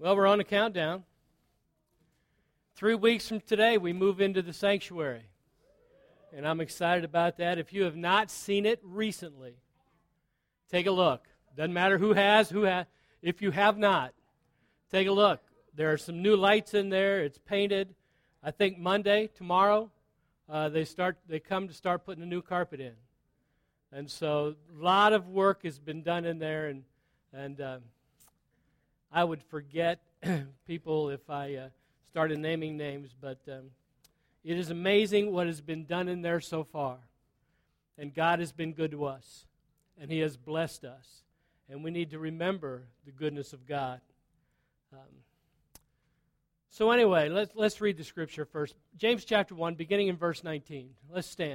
Well, we're on a countdown. 3 weeks from today, we move into the sanctuary. And I'm excited about that. If you have not seen it recently, take a look. Doesn't matter who has. If you have not, take a look. There are some new lights in there. It's painted. I think Monday, tomorrow, they come to start putting a new carpet in. And so a lot of work has been done in there, and I would forget people if I started naming names, but it is amazing what has been done in there so far. And God has been good to us, and He has blessed us. And we need to remember the goodness of God. So anyway, let's read the scripture first. James chapter 1, beginning in verse 19. Let's stand.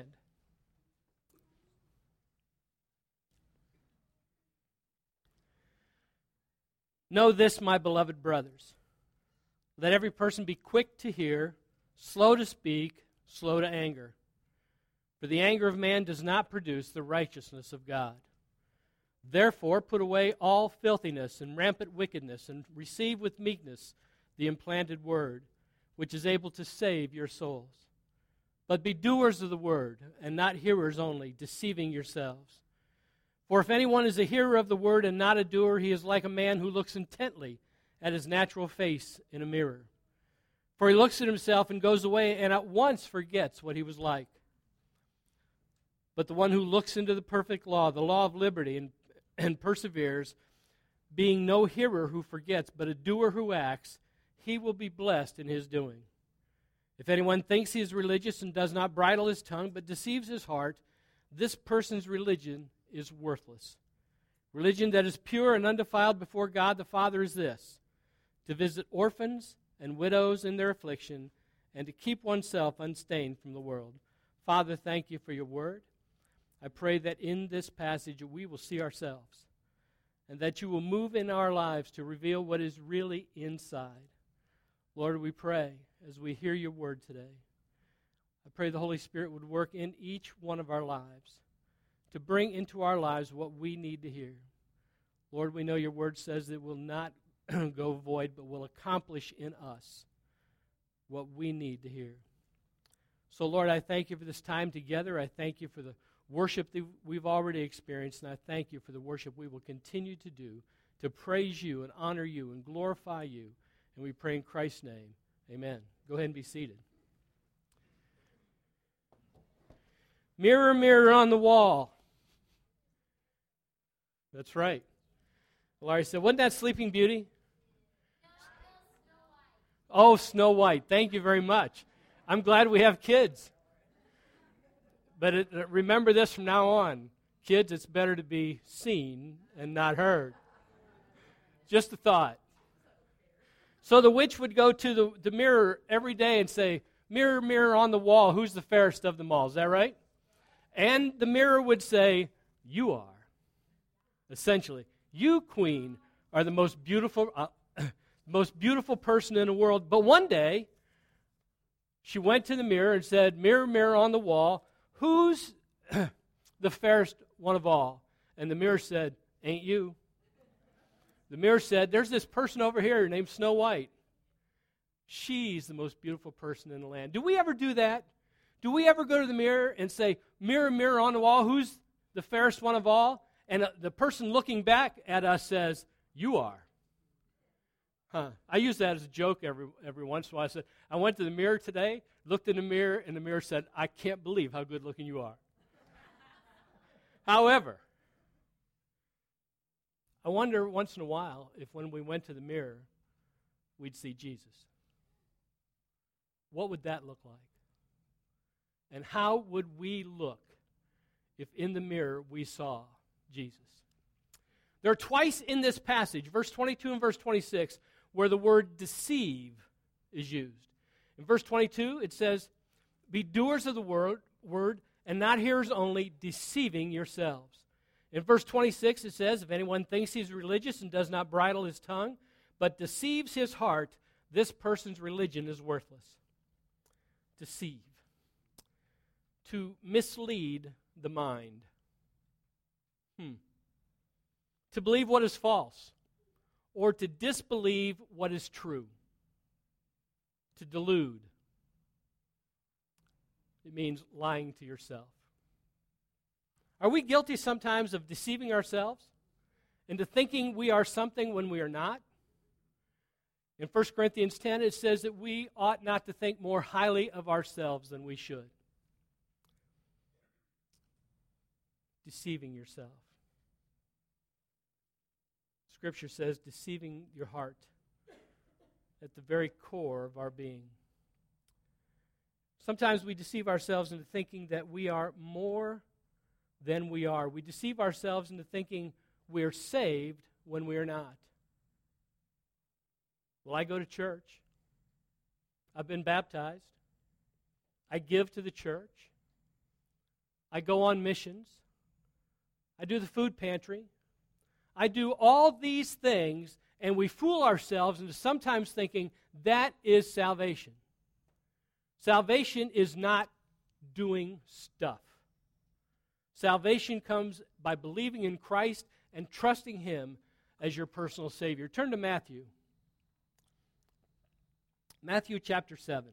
Know this, my beloved brothers. Let every person be quick to hear, slow to speak, slow to anger. For the anger of man does not produce the righteousness of God. Therefore, put away all filthiness and rampant wickedness, and receive with meekness the implanted word, which is able to save your souls. But be doers of the word, and not hearers only, deceiving yourselves. For if anyone is a hearer of the word and not a doer, he is like a man who looks intently at his natural face in a mirror. For he looks at himself and goes away and at once forgets what he was like. But the one who looks into the perfect law, the law of liberty, and perseveres, being no hearer who forgets, but a doer who acts, he will be blessed in his doing. If anyone thinks he is religious and does not bridle his tongue, but deceives his heart, this person's religion is worthless. Religion that is pure and undefiled before God the Father is this: to visit orphans and widows in their affliction, and to keep oneself unstained from the world. Father, thank you for your word. I pray that in this passage we will see ourselves, and that you will move in our lives to reveal what is really inside. Lord, we pray as we hear your word today, I pray the Holy Spirit would work in each one of our lives to bring into our lives what we need to hear. Lord, we know your word says that it will not go void, but will accomplish in us what we need to hear. So, Lord, I thank you for this time together. I thank you for the worship that we've already experienced, and I thank you for the worship we will continue to do to praise you and honor you and glorify you. And we pray in Christ's name. Amen. Go ahead and be seated. Mirror, mirror on the wall. That's right. Laurie said, wasn't that Sleeping Beauty? Oh, Snow White. Thank you very much. I'm glad we have kids. But remember this from now on. Kids, it's better to be seen and not heard. Just a thought. So the witch would go to the mirror every day and say, mirror, mirror on the wall, who's the fairest of them all? Is that right? And the mirror would say, you are. Essentially, you, queen, are the most beautiful person in the world. But one day, she went to the mirror and said, mirror, mirror on the wall, who's the fairest one of all? And the mirror said, ain't you. The mirror said, there's this person over here named Snow White. She's the most beautiful person in the land. Do we ever do that? Do we ever go to the mirror and say, mirror, mirror on the wall, who's the fairest one of all? And the person looking back at us says, you are. I use that as a joke every once in a while. I said, I went to the mirror today, looked in the mirror, and the mirror said, I can't believe how good looking you are. However, I wonder once in a while if when we went to the mirror, we'd see Jesus. What would that look like? And how would we look if in the mirror we saw Jesus? There are twice in this passage, verse 22 and verse 26, where the word deceive is used. In verse 22, it says, be doers of the word and not hearers only, deceiving yourselves. In verse 26, it says, if anyone thinks he's religious and does not bridle his tongue, but deceives his heart, this person's religion is worthless. Deceive. To mislead the mind. To believe what is false or to disbelieve what is true. To delude. It means lying to yourself. Are we guilty sometimes of deceiving ourselves into thinking we are something when we are not? In 1 Corinthians 10, it says that we ought not to think more highly of ourselves than we should. Deceiving yourself. Scripture says deceiving your heart at the very core of our being. Sometimes we deceive ourselves into thinking that we are more than we are. We deceive ourselves into thinking we're saved when we are not. Well, I go to church. I've been baptized. I give to the church. I go on missions. I do the food pantry. I do all these things, and we fool ourselves into sometimes thinking that is salvation. Salvation is not doing stuff. Salvation comes by believing in Christ and trusting Him as your personal Savior. Turn to Matthew. Matthew chapter 7.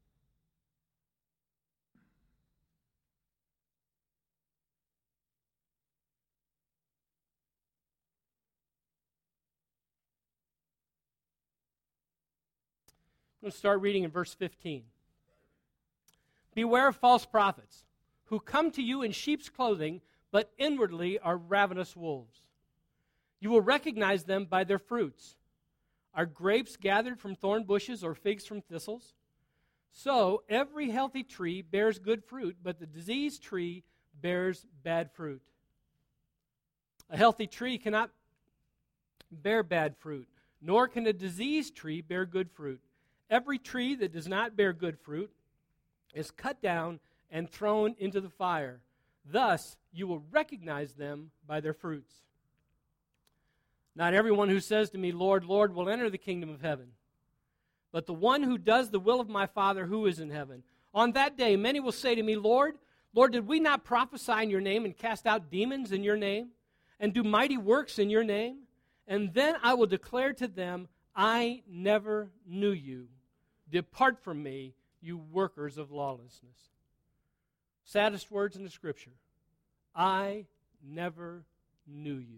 I'm going to start reading in verse 15. Beware of false prophets, who come to you in sheep's clothing, but inwardly are ravenous wolves. You will recognize them by their fruits. Are grapes gathered from thorn bushes or figs from thistles? So every healthy tree bears good fruit, but the diseased tree bears bad fruit. A healthy tree cannot bear bad fruit, nor can a diseased tree bear good fruit. Every tree that does not bear good fruit is cut down and thrown into the fire. Thus you will recognize them by their fruits. Not everyone who says to me, Lord, Lord, will enter the kingdom of heaven, but the one who does the will of my Father who is in heaven. On that day many will say to me, Lord, Lord, did we not prophesy in your name and cast out demons in your name and do mighty works in your name? And then I will declare to them, I never knew you. Depart from me, you workers of lawlessness. Saddest words in the Scripture. I never knew you.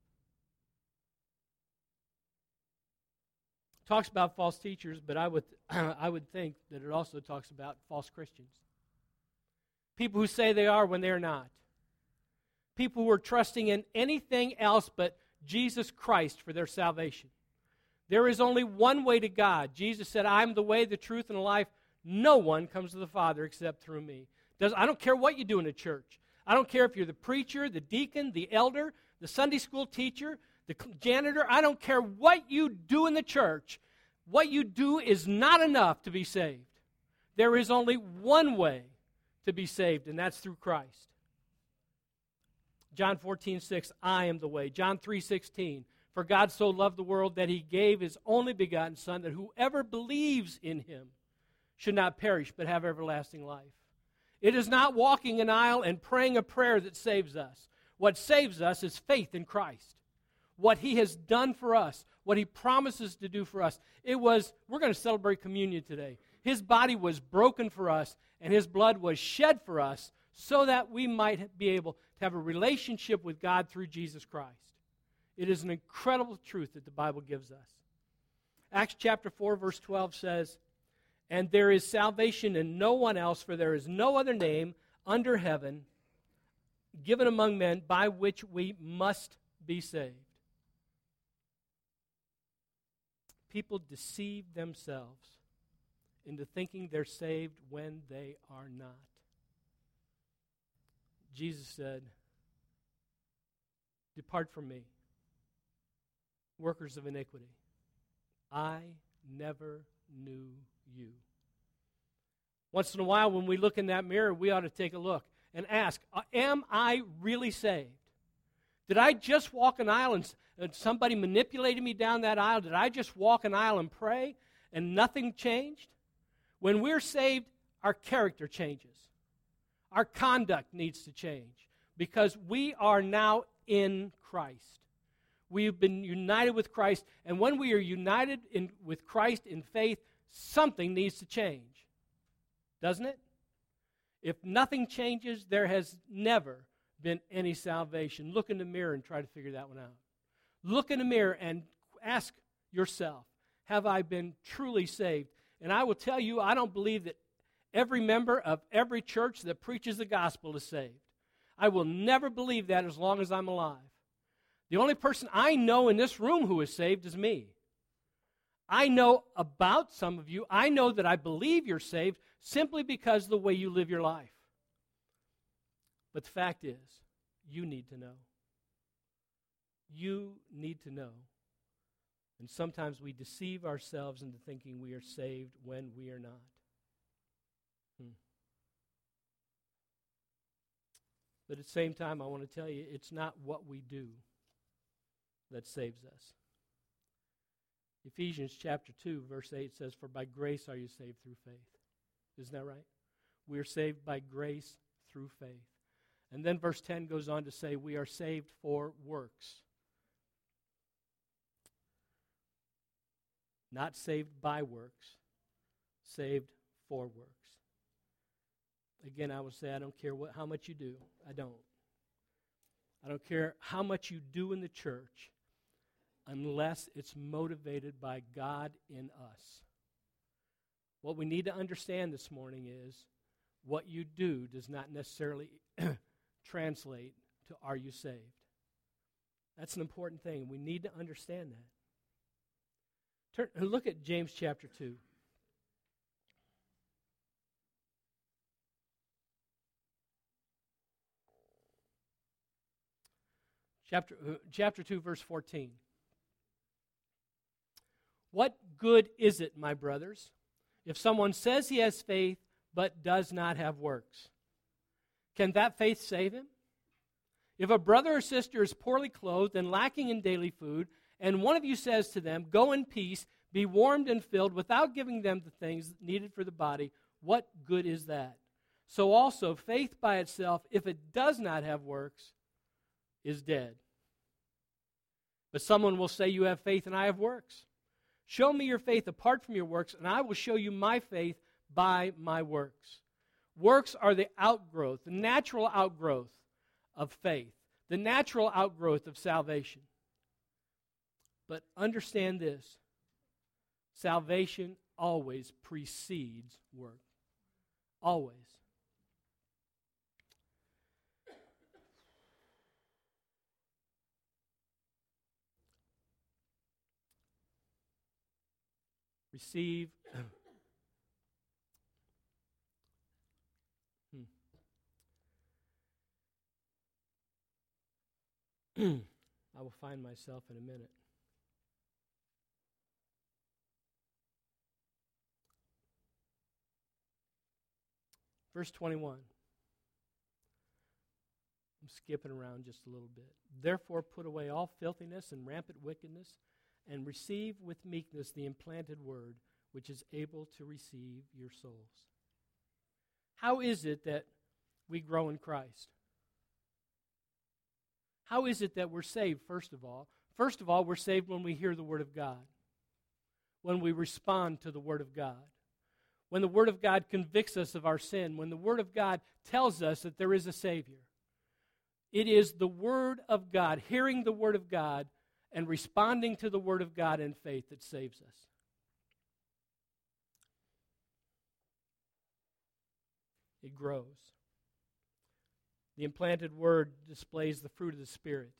Talks about false teachers, but I would think that it also talks about false Christians. People who say they are when they are not. People who are trusting in anything else but Jesus Christ for their salvation. There is only one way to God. Jesus said, I am the way, the truth, and the life. No one comes to the Father except through me. I don't care what you do in a church. I don't care if you're the preacher, the deacon, the elder, the Sunday school teacher, the janitor. I don't care what you do in the church. What you do is not enough to be saved. There is only one way to be saved, and that's through Christ. John 14:6, I am the way. John 3:16, for God so loved the world that He gave His only begotten Son, that whoever believes in Him should not perish but have everlasting life. It is not walking an aisle and praying a prayer that saves us. What saves us is faith in Christ. What He has done for us, what He promises to do for us. We're going to celebrate communion today. His body was broken for us, and His blood was shed for us so that we might be able to have a relationship with God through Jesus Christ. It is an incredible truth that the Bible gives us. Acts chapter 4, verse 12 says, and there is salvation in no one else, for there is no other name under heaven given among men by which we must be saved. People deceive themselves into thinking they're saved when they are not. Jesus said, depart from me, workers of iniquity. I never knew you. Once in a while, when we look in that mirror, we ought to take a look and ask, am I really saved? Did I just walk an aisle and somebody manipulated me down that aisle? Did I just walk an aisle and pray and nothing changed? When we're saved, our character changes. Our conduct needs to change because we are now in Christ. We've been united with Christ. And when we are united with Christ in faith, something needs to change. Doesn't it? If nothing changes, there has never been any salvation. Look in the mirror and try to figure that one out. Look in the mirror and ask yourself, have I been truly saved? And I will tell you, I don't believe that every member of every church that preaches the gospel is saved. I will never believe that as long as I'm alive. The only person I know in this room who is saved is me. I know about some of you. I know that I believe you're saved simply because of the way you live your life. But the fact is, you need to know. You need to know. And sometimes we deceive ourselves into thinking we are saved when we are not. But at the same time, I want to tell you, it's not what we do that saves us. Ephesians chapter 2, verse 8 says, "For by grace are you saved through faith." Isn't that right? We are saved by grace through faith. And then verse 10 goes on to say, we are saved for works. Not saved by works, saved for works. Again, I will say, I don't care how much you do. I don't. I don't care how much you do in the church unless it's motivated by God in us. What we need to understand this morning is what you do does not necessarily translate to are you saved. That's an important thing. We need to understand that. Look at James chapter 2. Chapter 2, verse 14. What good is it, my brothers, if someone says he has faith but does not have works? Can that faith save him? If a brother or sister is poorly clothed and lacking in daily food, and one of you says to them, "Go in peace, be warmed and filled," without giving them the things needed for the body, what good is that? So also, faith by itself, if it does not have works, is dead. But someone will say, "You have faith and I have works. Show me your faith apart from your works, and I will show you my faith by my works." Works are the outgrowth, the natural outgrowth of faith, the natural outgrowth of salvation. But understand this, salvation always precedes work. Always. Receive. I will find myself in a minute. Verse 21. I'm skipping around just a little bit. "Therefore put away all filthiness and rampant wickedness, and receive with meekness the implanted word, which is able to receive your souls." How is it that we grow in Christ? How is it that we're saved, first of all? First of all, we're saved when we hear the Word of God, when we respond to the Word of God, when the Word of God convicts us of our sin, when the Word of God tells us that there is a Savior. It is the Word of God, hearing the Word of God, and responding to the Word of God in faith that saves us. It grows. The implanted Word displays the fruit of the Spirit.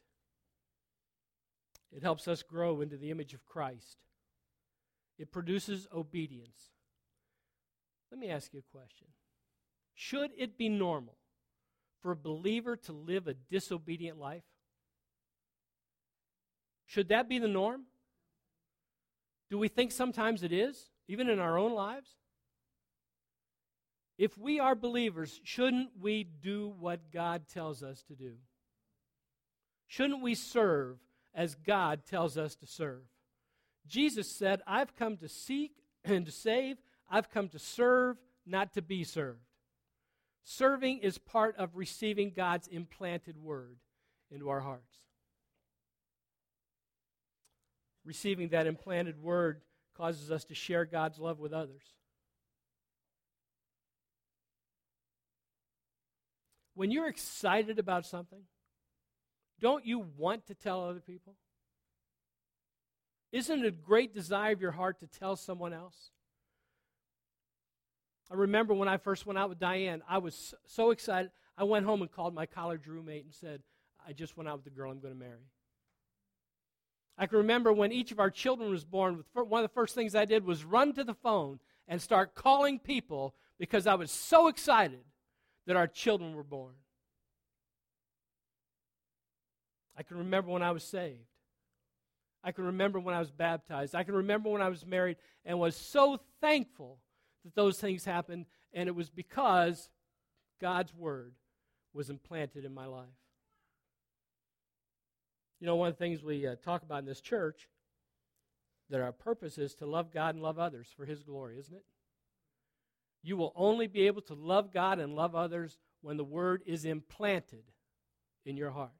It helps us grow into the image of Christ. It produces obedience. Let me ask you a question. Should it be normal for a believer to live a disobedient life? Should that be the norm? Do we think sometimes it is, even in our own lives? If we are believers, shouldn't we do what God tells us to do? Shouldn't we serve as God tells us to serve? Jesus said, "I've come to seek and to save. I've come to serve, not to be served." Serving is part of receiving God's implanted word into our hearts. receiving that implanted word causes us to share God's love with others. When you're excited about something, don't you want to tell other people? Isn't it a great desire of your heart to tell someone else? I remember when I first went out with Diane, I was so excited. I went home and called my college roommate and said, I just went out with the girl I'm going to marry. I can remember when each of our children was born, one of the first things I did was run to the phone and start calling people because I was so excited that our children were born. I can remember when I was saved. I can remember when I was baptized. I can remember when I was married and was so thankful that those things happened, and it was because God's word was implanted in my life. You know, one of the things we talk about in this church, that our purpose is to love God and love others for His glory, isn't it? You will only be able to love God and love others when the word is implanted in your heart.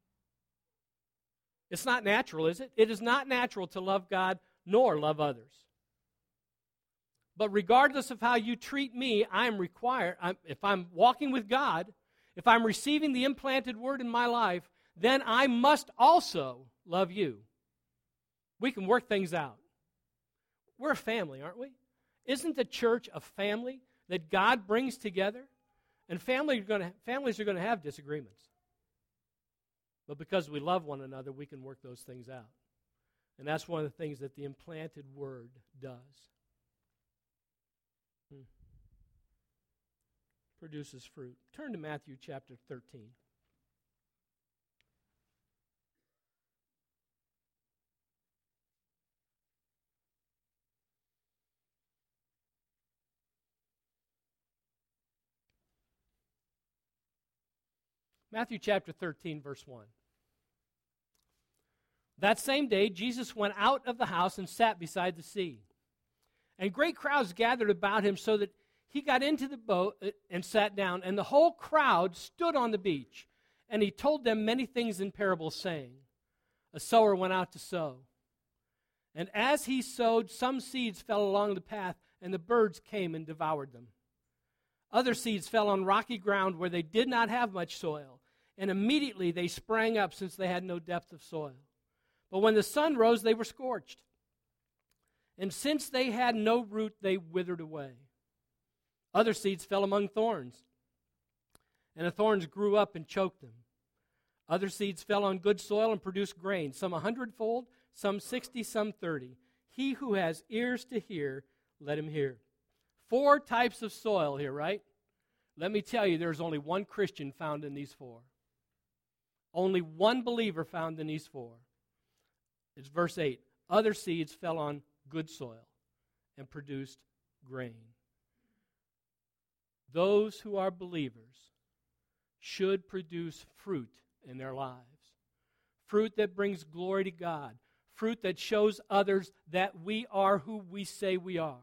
It's not natural, is it? It is not natural to love God nor love others. But regardless of how you treat me, I am required, if I'm walking with God, if I'm receiving the implanted word in my life, then I must also love you. We can work things out. We're a family, aren't we? Isn't the church a family that God brings together? And families are going to have disagreements. But because we love one another, we can work those things out. And that's one of the things that the implanted word does. Produces fruit. Turn to Matthew chapter 13. Matthew chapter 13, verse 1. That same day, Jesus went out of the house and sat beside the sea. And great crowds gathered about him so that he got into the boat and sat down, and the whole crowd stood on the beach. And he told them many things in parables, saying, a sower went out to sow. And as he sowed, some seeds fell along the path, and the birds came and devoured them. Other seeds fell on rocky ground where they did not have much soil, and immediately they sprang up since they had no depth of soil. But when the sun rose, they were scorched. And since they had no root, they withered away. Other seeds fell among thorns, and the thorns grew up and choked them. Other seeds fell on good soil and produced grain, some 100-fold, some 60, some 30. He who has ears to hear, let him hear. 4 types of soil here, right? Let me tell you, there's only one Christian found in these 4. Only one believer found in these 4. It's verse 8. Other seeds fell on good soil and produced grain. Those who are believers should produce fruit in their lives. Fruit that brings glory to God. Fruit that shows others that we are who we say we are.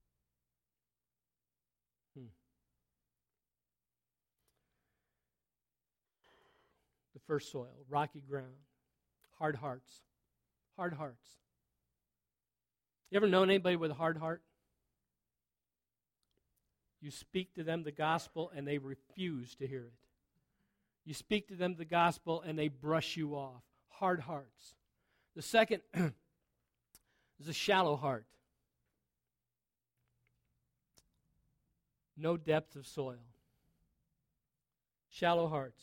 The first soil, rocky ground, hard hearts. Hard hearts. You ever known anybody with a hard heart? You speak to them the gospel and they refuse to hear it. You speak to them the gospel and they brush you off. Hard hearts. The second is a shallow heart. No depth of soil. Shallow hearts.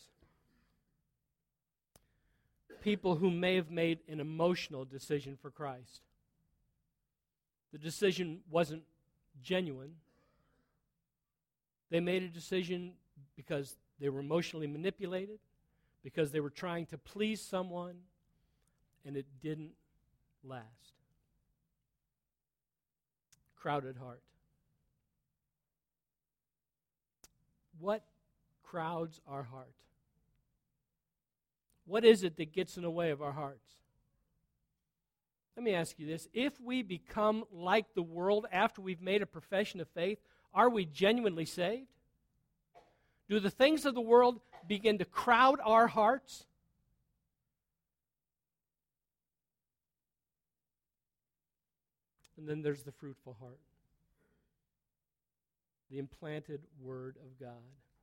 People who may have made an emotional decision for Christ. The decision wasn't genuine. They made a decision because they were emotionally manipulated, because they were trying to please someone, and it didn't last. Crowded heart. What crowds our heart? What is it that gets in the way of our hearts? Let me ask you this. If we become like the world after we've made a profession of faith, are we genuinely saved? Do the things of the world begin to crowd our hearts? And then there's the fruitful heart. The implanted Word of God.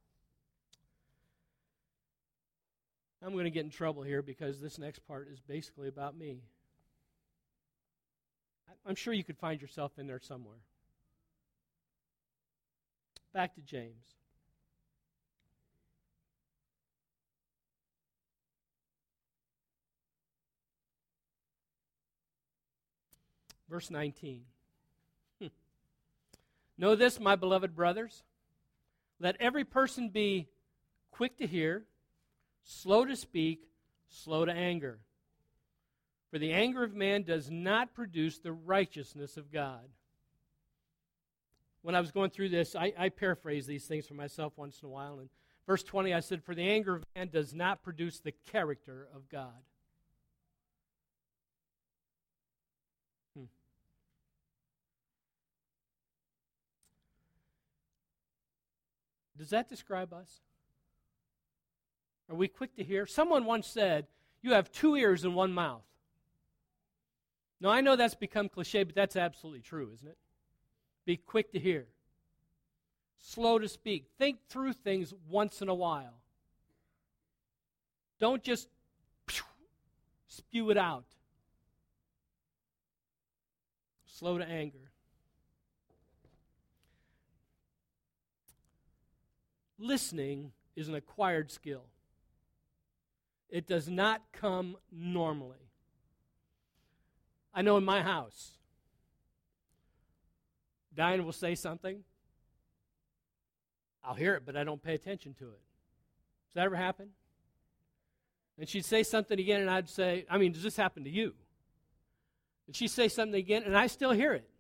I'm going to get in trouble here because this next part is basically about me. I'm sure you could find yourself in there somewhere. Back to James. Verse 19. Know this, my beloved brothers. Let every person be quick to hear, slow to speak, slow to anger. For the anger of man does not produce the righteousness of God. When I was going through this, I paraphrase these things for myself once in a while. And verse 20, I said, for the anger of man does not produce the character of God. Does that describe us? Are we quick to hear? Someone once said, you have 2 ears and 1 mouth. Now, I know that's become cliche, but that's absolutely true, isn't it? Be quick to hear. Slow to speak. Think through things once in a while. Don't just spew it out. Slow to anger. Listening is an acquired skill. It does not come normally. I know in my house, Diane will say something. I'll hear it, but I don't pay attention to it. Does that ever happen? And she'd say something again, and I'd say, does this happen to you? And she'd say something again, and I still hear it.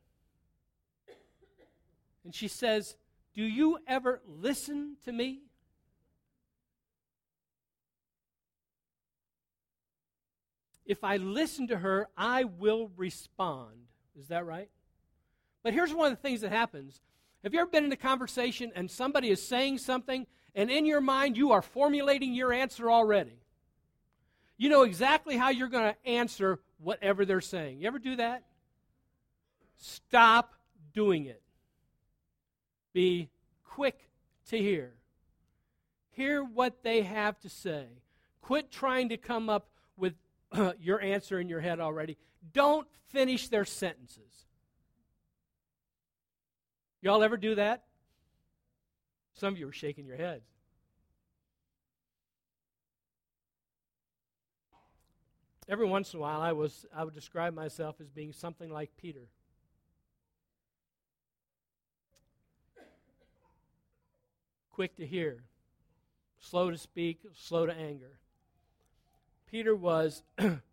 And she says, do you ever listen to me? If I listen to her, I will respond. Is that right? But here's one of the things that happens. Have you ever been in a conversation and somebody is saying something, and in your mind you are formulating your answer already? You know exactly how you're going to answer whatever they're saying. You ever do that? Stop doing it. Be quick to hear. Hear what they have to say. Quit trying to come up with your answer in your head already. Don't finish their sentences. Y'all ever do that? Some of you are shaking your heads. Every once in a while, I would describe myself as being something like Peter. Quick to hear, slow to speak, slow to anger. Peter was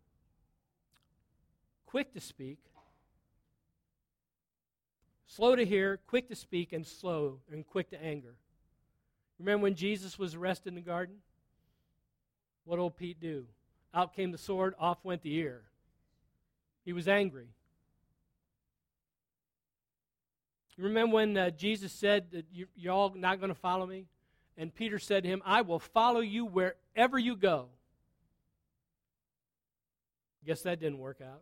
quick to speak, slow to hear, quick to speak, and quick to anger. Remember when Jesus was arrested in the garden? What did old Pete do? Out came the sword, off went the ear. He was angry. You remember when Jesus said that you're all not going to follow me? And Peter said to him, I will follow you wherever you go. Guess that didn't work out.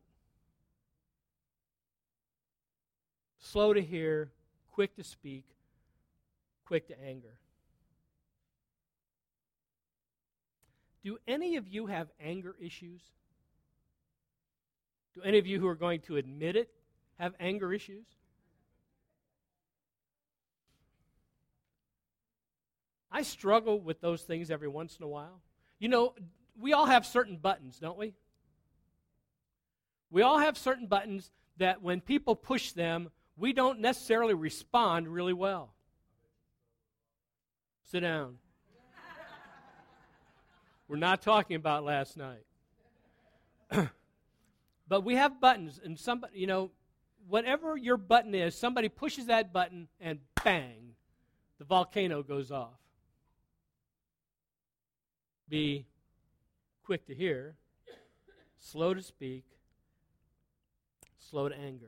Slow to hear, quick to speak, quick to anger. Do any of you have anger issues? Do any of you who are going to admit it have anger issues? I struggle with those things every once in a while. You know, we all have certain buttons, don't we? We all have certain buttons that when people push them, we don't necessarily respond really well. Sit down. We're not talking about last night. But we have buttons, and somebody, you know, whatever your button is, somebody pushes that button, and bang, the volcano goes off. Be quick to hear, slow to speak, slow to anger.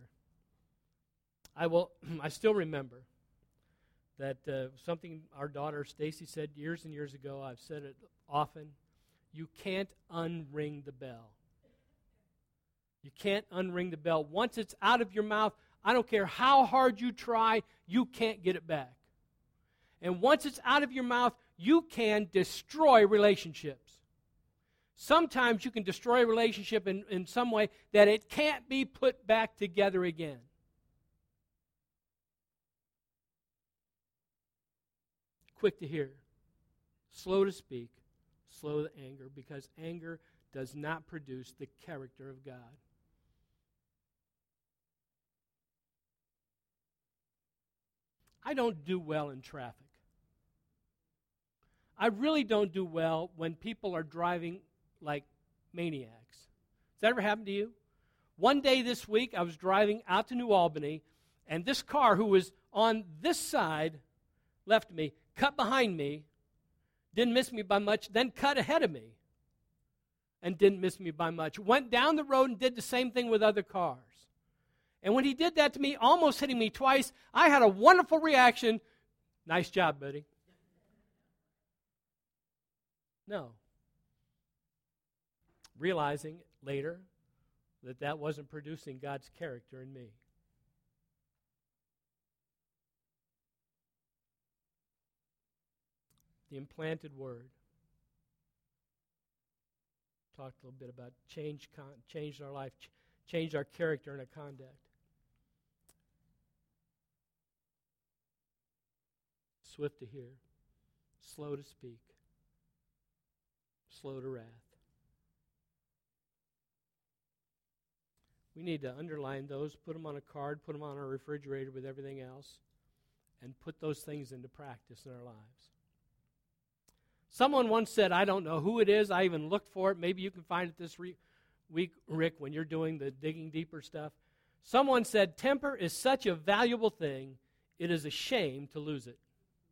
I still remember that something our daughter Stacy said years and years ago. I've said it often. You can't unring the bell. You can't unring the bell. Once it's out of your mouth, I don't care how hard you try, you can't get it back. And once it's out of your mouth, you can destroy relationships. Sometimes you can destroy a relationship in some way that it can't be put back together again. Quick to hear, slow to speak, slow to anger, because anger does not produce the character of God. I don't do well in traffic. I really don't do well when people are driving like maniacs. Has that ever happened to you? One day this week, I was driving out to New Albany, and this car who was on this side left me, cut behind me, didn't miss me by much, then cut ahead of me and didn't miss me by much. Went down the road and did the same thing with other cars. And when he did that to me, almost hitting me twice, I had a wonderful reaction. Nice job, buddy. No. Realizing later that that wasn't producing God's character in me. The implanted word. Talked a little bit about changed our life, changed our character and our conduct. Swift to hear, slow to speak, slow to wrath. We need to underline those, put them on a card, put them on our refrigerator with everything else, and put those things into practice in our lives. Someone once said, I don't know who it is, I even looked for it, maybe you can find it this week, Rick, when you're doing the digging deeper stuff. Someone said, temper is such a valuable thing, it is a shame to lose it.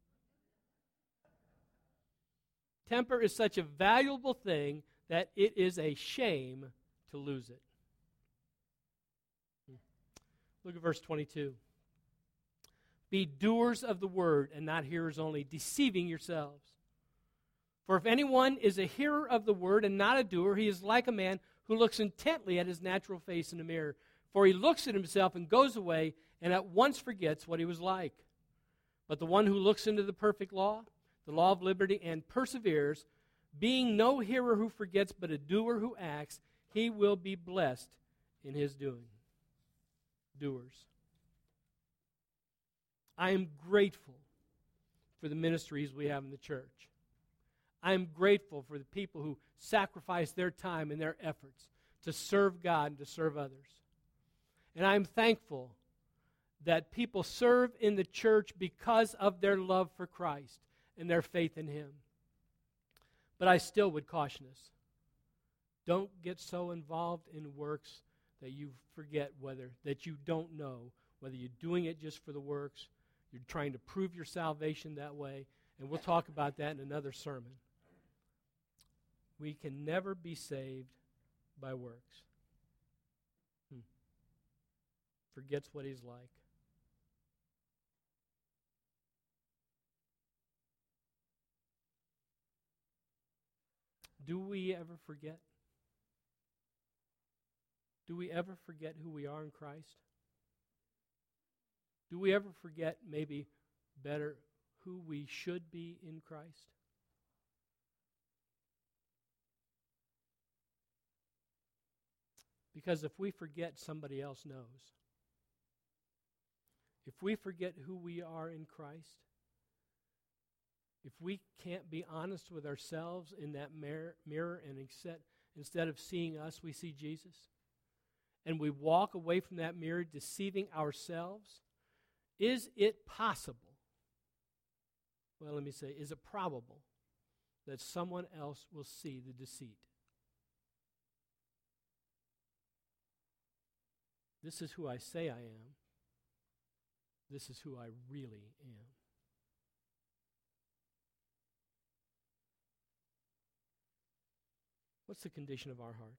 Temper is such a valuable thing that it is a shame to lose it. Look at verse 22. Be doers of the word and not hearers only, deceiving yourselves. For if anyone is a hearer of the word and not a doer, he is like a man who looks intently at his natural face in a mirror. For he looks at himself and goes away and at once forgets what he was like. But the one who looks into the perfect law, the law of liberty, and perseveres, being no hearer who forgets but a doer who acts, he will be blessed in his doing. Doers. I am grateful for the ministries we have in the church. I am grateful for the people who sacrifice their time and their efforts to serve God and to serve others. And I'm thankful that people serve in the church because of their love for Christ and their faith in Him. But I still would caution us. Don't get so involved in works that you forget that you don't know whether you're doing it just for the works, you're trying to prove your salvation that way, and we'll talk about that in another sermon. We can never be saved by works. Forgets what he's like. Do we ever forget? Do we ever forget who we are in Christ? Do we ever forget, maybe better, who we should be in Christ? Because if we forget, somebody else knows. If we forget who we are in Christ, if we can't be honest with ourselves in that mirror and instead of seeing us, we see Jesus, and we walk away from that mirror deceiving ourselves, is it possible, well, let me say, is it probable that someone else will see the deceit? This is who I say I am. This is who I really am. What's the condition of our hearts?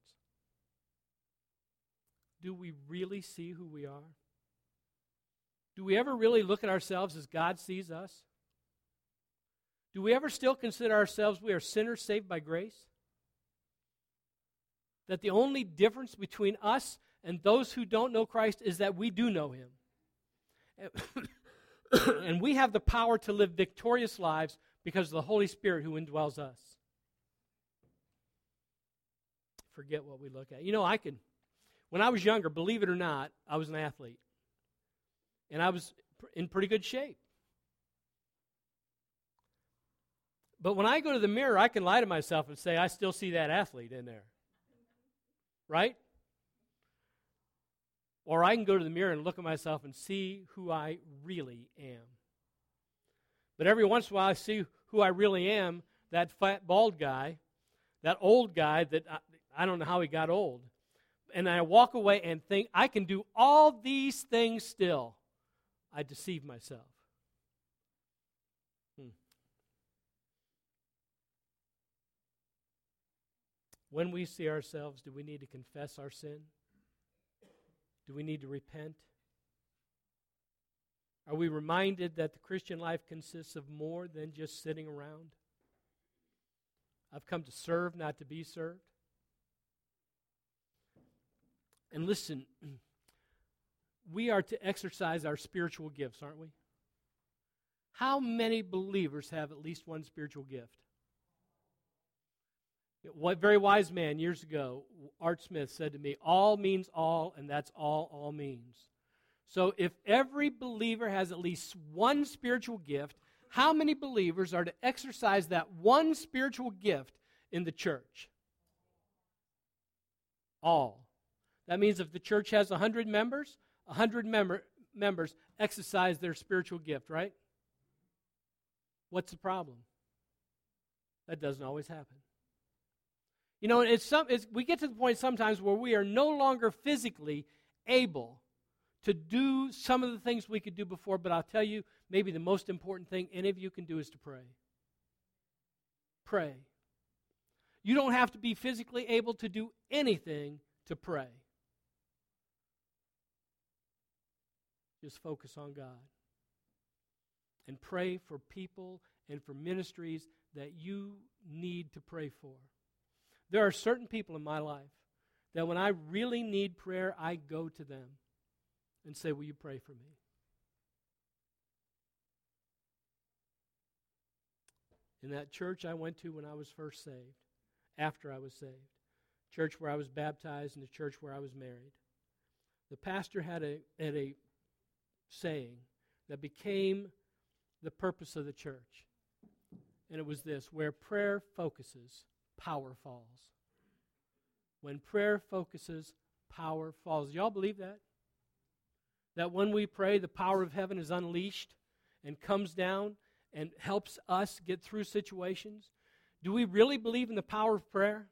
Do we really see who we are? Do we ever really look at ourselves as God sees us? Do we ever still consider ourselves we are sinners saved by grace? That the only difference between us and those who don't know Christ is that we do know him. And we have the power to live victorious lives because of the Holy Spirit who indwells us. Forget what we look at. When I was younger, believe it or not, I was an athlete. And I was in pretty good shape. But when I go to the mirror, I can lie to myself and say, I still see that athlete in there. Right? Or I can go to the mirror and look at myself and see who I really am. But every once in a while I see who I really am, that fat, bald guy, that old guy that I don't know how he got old. And I walk away and think, I can do all these things still. I deceive myself. When we see ourselves, do we need to confess our sin? Do we need to repent? Are we reminded that the Christian life consists of more than just sitting around? I've come to serve, not to be served. And listen, we are to exercise our spiritual gifts, aren't we? How many believers have at least one spiritual gift? What very wise man years ago, Art Smith, said to me, all means all, and that's all means. So if every believer has at least one spiritual gift, how many believers are to exercise that one spiritual gift in the church? All. That means if the church has 100 members, 100 members exercise their spiritual gift, right? What's the problem? That doesn't always happen. We get to the point sometimes where we are no longer physically able to do some of the things we could do before, but I'll tell you, maybe the most important thing any of you can do is to pray. Pray. You don't have to be physically able to do anything to pray. Just focus on God. And pray for people and for ministries that you need to pray for. There are certain people in my life that when I really need prayer, I go to them and say, will you pray for me? In that church I went to when I was first saved, after I was saved, church where I was baptized and the church where I was married, the pastor had a saying that became the purpose of the church. And it was this: where prayer focuses, power falls. When prayer focuses, power falls. Y'all believe that? That when we pray, the power of heaven is unleashed and comes down and helps us get through situations? Do we really believe in the power of prayer?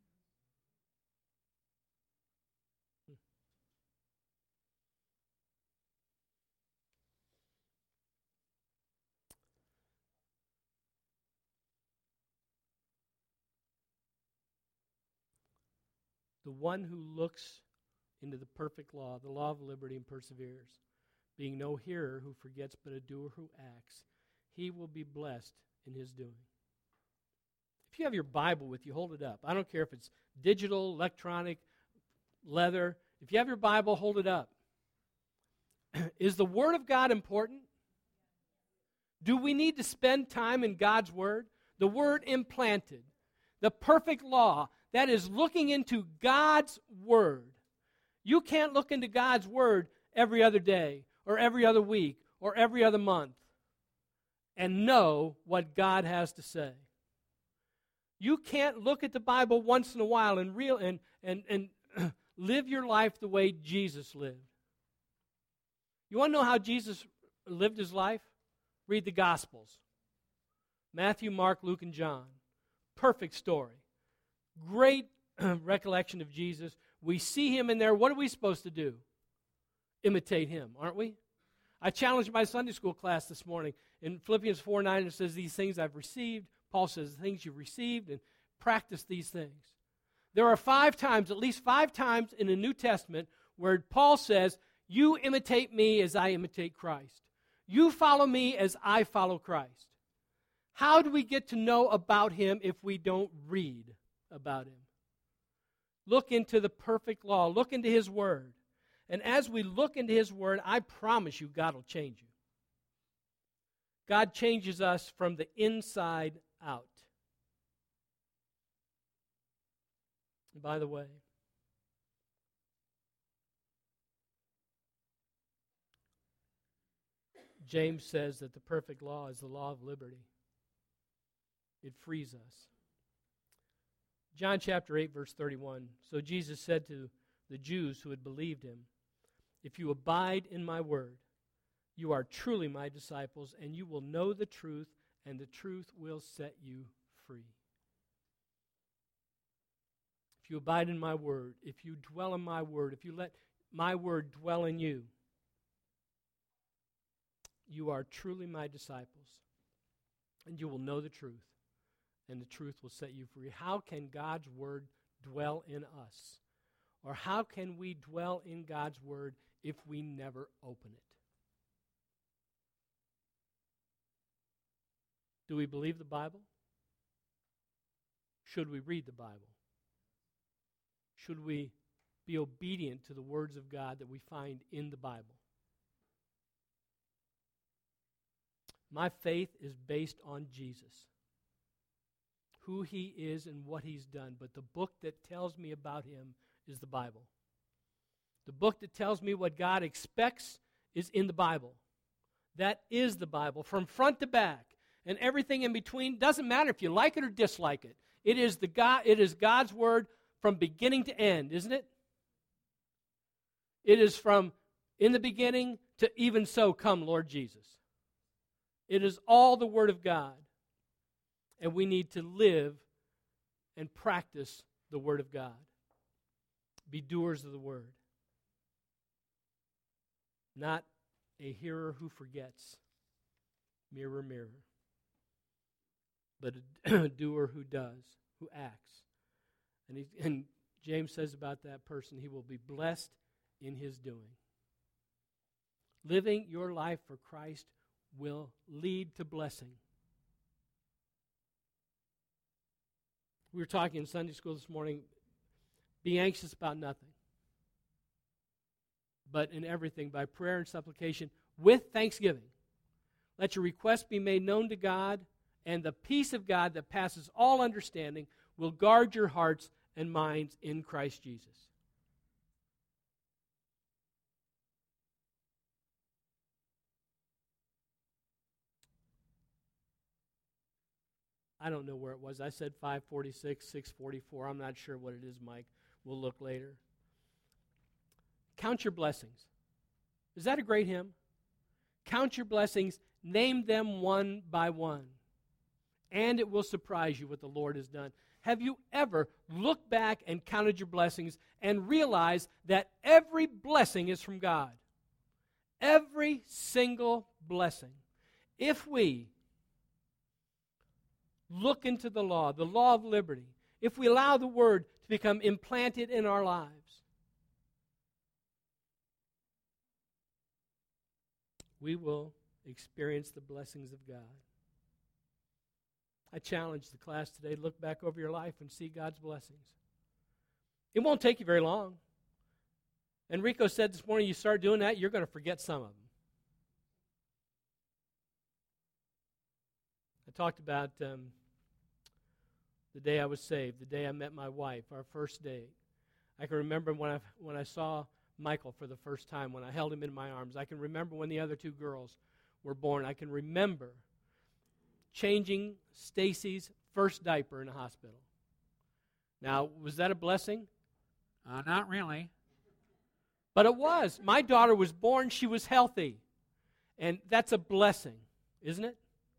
The one who looks into the perfect law, the law of liberty, and perseveres, being no hearer who forgets but a doer who acts, he will be blessed in his doing. If you have your Bible with you, hold it up. I don't care if it's digital, electronic, leather. If you have your Bible, hold it up. Is the Word of God important? Do we need to spend time in God's Word? The Word implanted. The perfect law. That is looking into God's Word. You can't look into God's Word every other day or every other week or every other month and know what God has to say. You can't look at the Bible once in a while and live your life the way Jesus lived. You want to know how Jesus lived his life? Read the Gospels. Matthew, Mark, Luke, and John. Perfect story. Great recollection of Jesus. We see him in there. What are we supposed to do? Imitate him, aren't we? I challenged my Sunday school class this morning. In Philippians 4:9, it says, these things I've received. Paul says, the things you've received, and practice these things. There are at least five times in the New Testament where Paul says, you imitate me as I imitate Christ. You follow me as I follow Christ. How do we get to know about him if we don't read about him? Look into the perfect law. Look into His Word. And as we look into His Word, I promise you God will change you. God changes us from the inside out. And by the way, James says that the perfect law is the law of liberty. It frees us. John chapter 8, verse 31. So Jesus said to the Jews who had believed Him, "If you abide in my word, you are truly my disciples, and you will know the truth, and the truth will set you free." If you abide in my word, if you dwell in my word, if you let my word dwell in you, you are truly my disciples, and you will know the truth, and the truth will set you free. How can God's word dwell in us? Or how can we dwell in God's word if we never open it? Do we believe the Bible? Should we read the Bible? Should we be obedient to the words of God that we find in the Bible? My faith is based on Jesus, who He is and what He's done. But the book that tells me about Him is the Bible. The book that tells me what God expects is in the Bible. That is the Bible, from front to back. And everything in between, doesn't matter if you like it or dislike it. It is God's word from beginning to end, isn't it? It is from in the beginning to even so come, Lord Jesus. It is all the Word of God. And we need to live and practice the Word of God. Be doers of the Word. Not a hearer who forgets. Mirror, mirror. But a doer who does, who acts. And James says about that person, he will be blessed in his doing. Living your life for Christ will lead to blessing. We were talking in Sunday school this morning, be anxious about nothing, but in everything, by prayer and supplication, with thanksgiving. Let your requests be made known to God, and the peace of God that passes all understanding will guard your hearts and minds in Christ Jesus. I don't know where it was. I said 546, 644. I'm not sure what it is, Mike. We'll look later. Count your blessings. Is that a great hymn? Count your blessings. Name them one by one. And it will surprise you what the Lord has done. Have you ever looked back and counted your blessings and realized that every blessing is from God? Every single blessing. If we look into the law of liberty, if we allow the Word to become implanted in our lives, we will experience the blessings of God. I challenge the class today to look back over your life and see God's blessings. It won't take you very long. Enrico said this morning, you start doing that, you're going to forget some of them. I talked about the day I was saved, the day I met my wife, our first date. I can remember when I saw Michael for the first time, when I held him in my arms. I can remember when the other two girls were born. I can remember changing Stacy's first diaper in the hospital. Now, was that a blessing? Not really. But it was. My daughter was born, she was healthy. And that's a blessing, isn't it?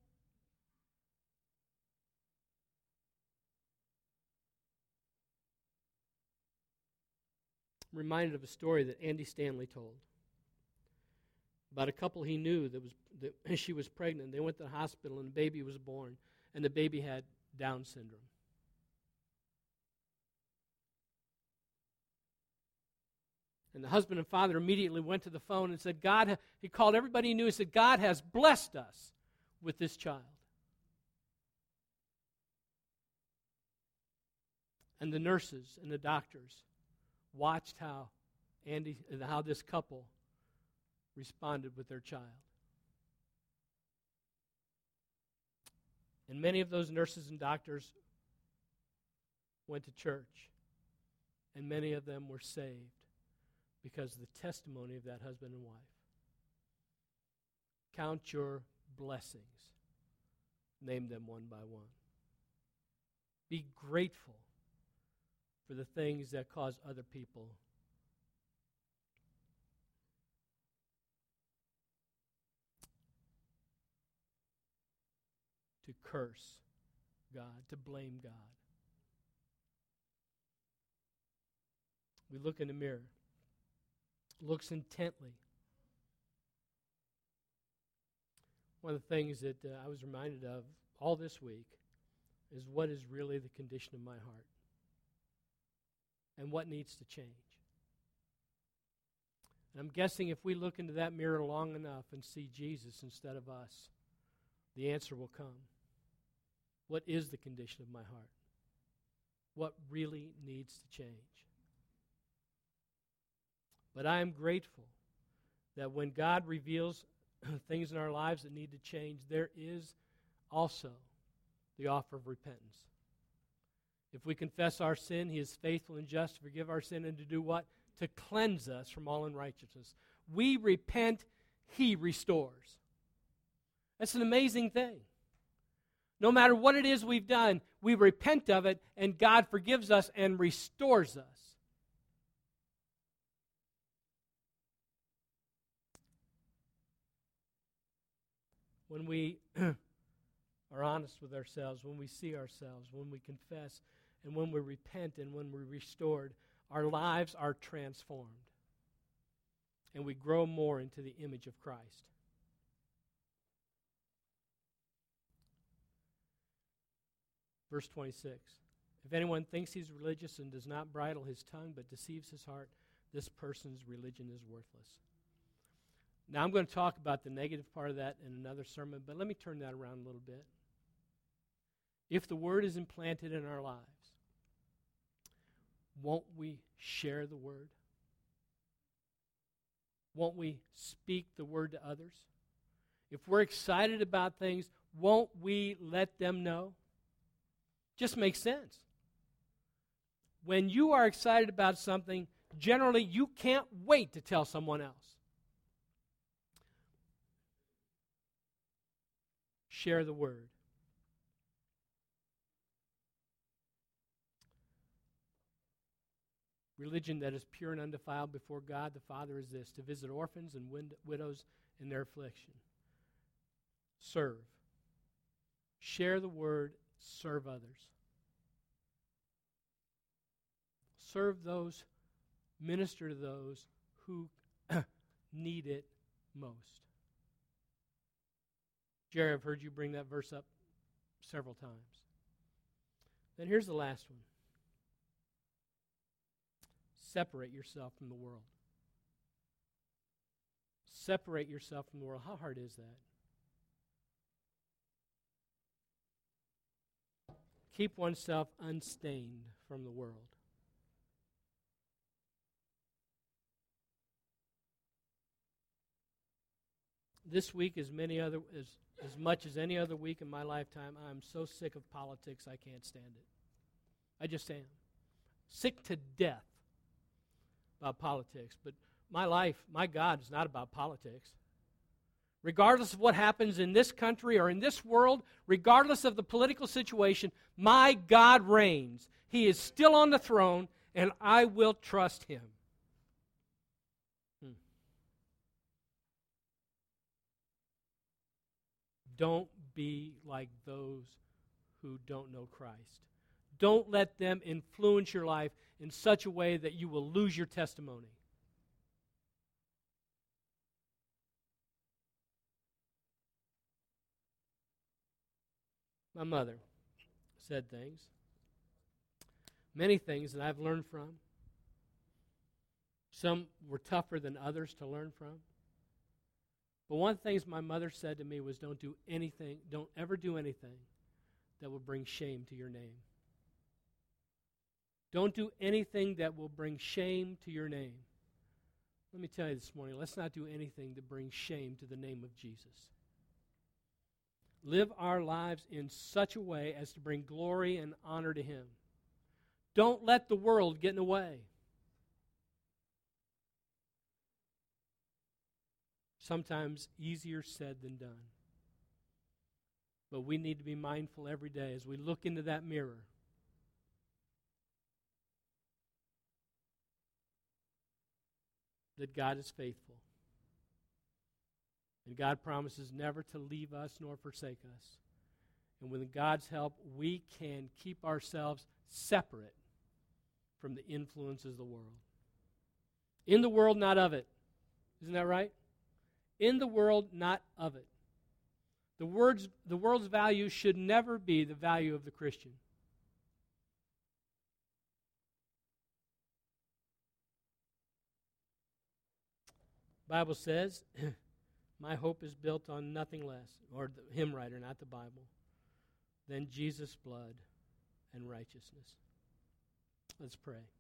I'm reminded of a story that Andy Stanley told about a couple he knew that she was pregnant. They went to the hospital and the baby was born, and the baby had Down syndrome. And the husband and father immediately went to the phone and said, he called everybody he knew and said, God has blessed us with this child. And the nurses and the doctors watched how this couple responded with their child. And many of those nurses and doctors went to church, and many of them were saved because of the testimony of that husband and wife. Count your blessings. Name them one by one. Be grateful for the things that cause other people to curse God, to blame God. We look in the mirror, looks intently. One of the things that I was reminded of all this week is what is really the condition of my heart and what needs to change. And I'm guessing if we look into that mirror long enough and see Jesus instead of us, the answer will come. What is the condition of my heart? What really needs to change? But I am grateful that when God reveals things in our lives that need to change, there is also the offer of repentance. If we confess our sin, He is faithful and just to forgive our sin and to do what? To cleanse us from all unrighteousness. We repent, He restores. That's an amazing thing. No matter what it is we've done, we repent of it, and God forgives us and restores us. When we are honest with ourselves, when we see ourselves, when we confess, and when we repent and when we're restored, our lives are transformed. And we grow more into the image of Christ. Verse 26. If anyone thinks he's religious and does not bridle his tongue but deceives his heart, this person's religion is worthless. Now, I'm going to talk about the negative part of that in another sermon, but let me turn that around a little bit. If the Word is implanted in our lives, won't we share the Word? Won't we speak the Word to others? If we're excited about things, won't we let them know? Just makes sense. When you are excited about something, generally you can't wait to tell someone else. Share the Word. Religion that is pure and undefiled before God the Father is this: to visit orphans and widows in their affliction. Serve. Share the Word. Serve others. Serve those, minister to those who need it most. Jerry, I've heard you bring that verse up several times. Then here's the last one. Separate yourself from the world. Separate yourself from the world. How hard is that? Keep oneself unstained from the world. This week, as much as any other week in my lifetime, I'm so sick of politics I can't stand it. I just am. Sick to death about politics. But my life, my God, is not about politics. Regardless of what happens in this country or in this world, regardless of the political situation, my God reigns. He is still on the throne, and I will trust Him. Don't be like those who don't know Christ. Don't let them influence your life in such a way that you will lose your testimony. My mother said things, many things that I've learned from. Some were tougher than others to learn from. But one of the things my mother said to me was, don't ever do anything that will bring shame to your name. Don't do anything that will bring shame to your name. Let me tell you this morning, let's not do anything that brings shame to the name of Jesus. Live our lives in such a way as to bring glory and honor to Him. Don't let the world get in the way. Sometimes easier said than done. But we need to be mindful every day as we look into that mirror. That God is faithful. And God promises never to leave us nor forsake us. And with God's help, we can keep ourselves separate from the influences of the world. In the world, not of it. Isn't that right? In the world, not of it. The world's value should never be the value of the Christian. The Bible says, my hope is built on nothing less, or the hymn writer, not the Bible, than Jesus' blood and righteousness. Let's pray.